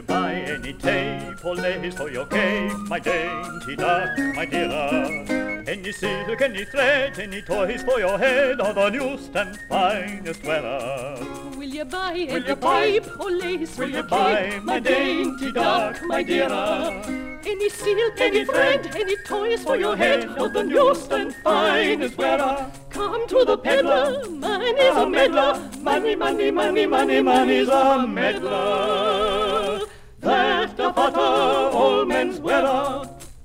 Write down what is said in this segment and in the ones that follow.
you buy any tape or lace for your cape, my dainty duck, my dear? Any silk, any thread, any toys for your head, or the newest and finest weather? Will you buy any tape or lace for Will you your buy cape, my dainty duck, my dear? Any silk, any thread, any toys For your head, or the newest and finest weather? Come to the peddler, mine is a meddler. Money, money, money, money, money's a meddler. That the butter all men's weather.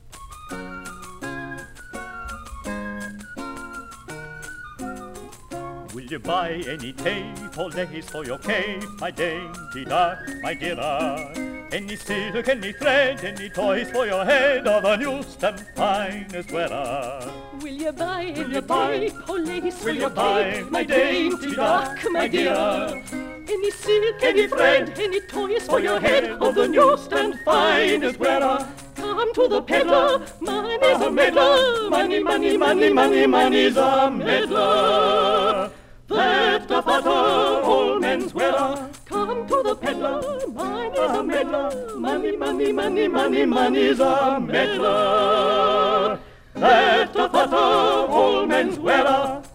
Will you buy any tape or lace for your cape, my dainty duck, my dear? Any silk, any thread, any toys for your head, or the newest and finest weather? Will you buy any you buy- tape or lace for Will you your buy cape, my dainty duck, my dear? Any silk, any thread, any toys For your head, or the newest and finest weather? Come to the peddler, mine is a meddler. Money, money, money, money, money's a meddler. That the butter all men's weather. Come to the peddler, mine is a meddler. Money, money, money, money, money's a meddler. That the butter all men's weather.